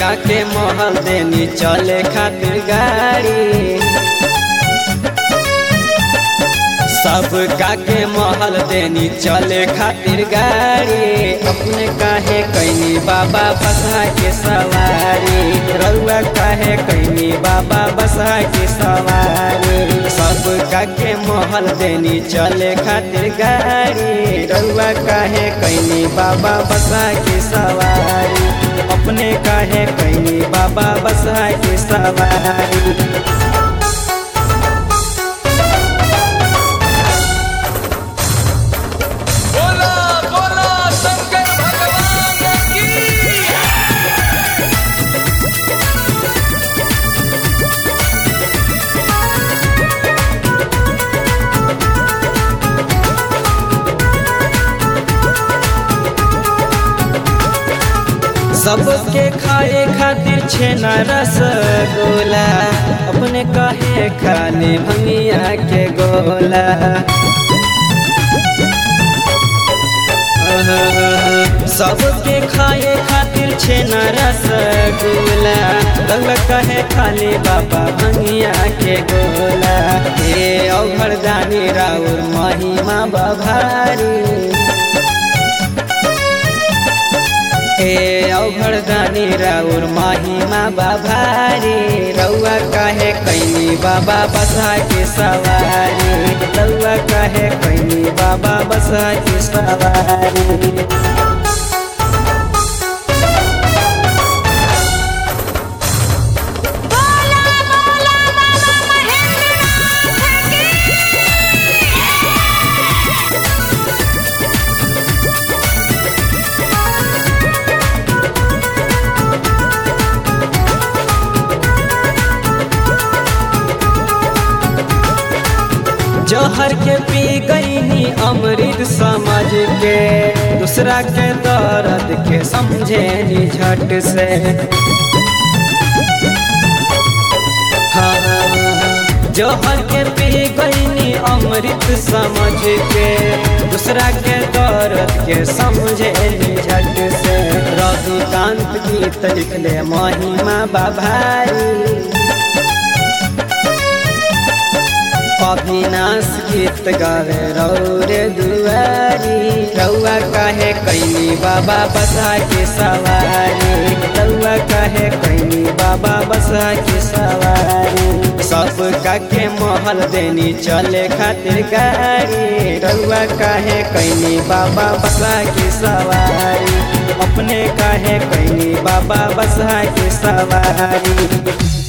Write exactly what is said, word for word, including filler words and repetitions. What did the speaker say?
का के महल देनी चले खातिर गाड़ी, सब का के महल देनी चले खातिर गाड़ी। अपने काहे कैनी बाबा बसा के सवारी, रउआ काहे कैनी बाबा बसा के सवारी। सब का के महल देनी चले खातिर गाड़ी, रउआ काहे कैनी बाबा बसा के सवारी। अपने काहे कैनी बाबा बसा के सवारी। सबके खाए खातिर छेना रसगुल्ला, अपने कहे खाने भंगिया के गोला। सबके खाए खातिर छेना रसगुल्ला, रंग कहे खाली बाबा भंगिया के गोला। हे औघरदानी राउर महिमा बभारी, ए औघरदानी राउर महिमा बाभारी। रउआ काहे कैनी बाबा बसा के सवारी, रउआ काहे कैनी बाबा बसा के सवारी। जहर के पी गईनी अमृत समझ के, दूसरा के दर्द के समझे नी झट से। हाँ, जहर के पी गईनी अमृत समझ के, दूसरा के दर्द के समझे नी झट से। रघुकांत गीत लिखले महिमा बाभारी, अविनाश गीत गावे रौरे दुआरी। रउआ काहे कैनी बाबा बसा के सवारी, रउआ काहे कैनी बाबा बसा के सवारी। सब का के महल देनी चले खातिर गाड़ी, रउआ काहे कैनी बाबा बसा के सवारी। अपने काहे कैनी बाबा बसा के सवारी।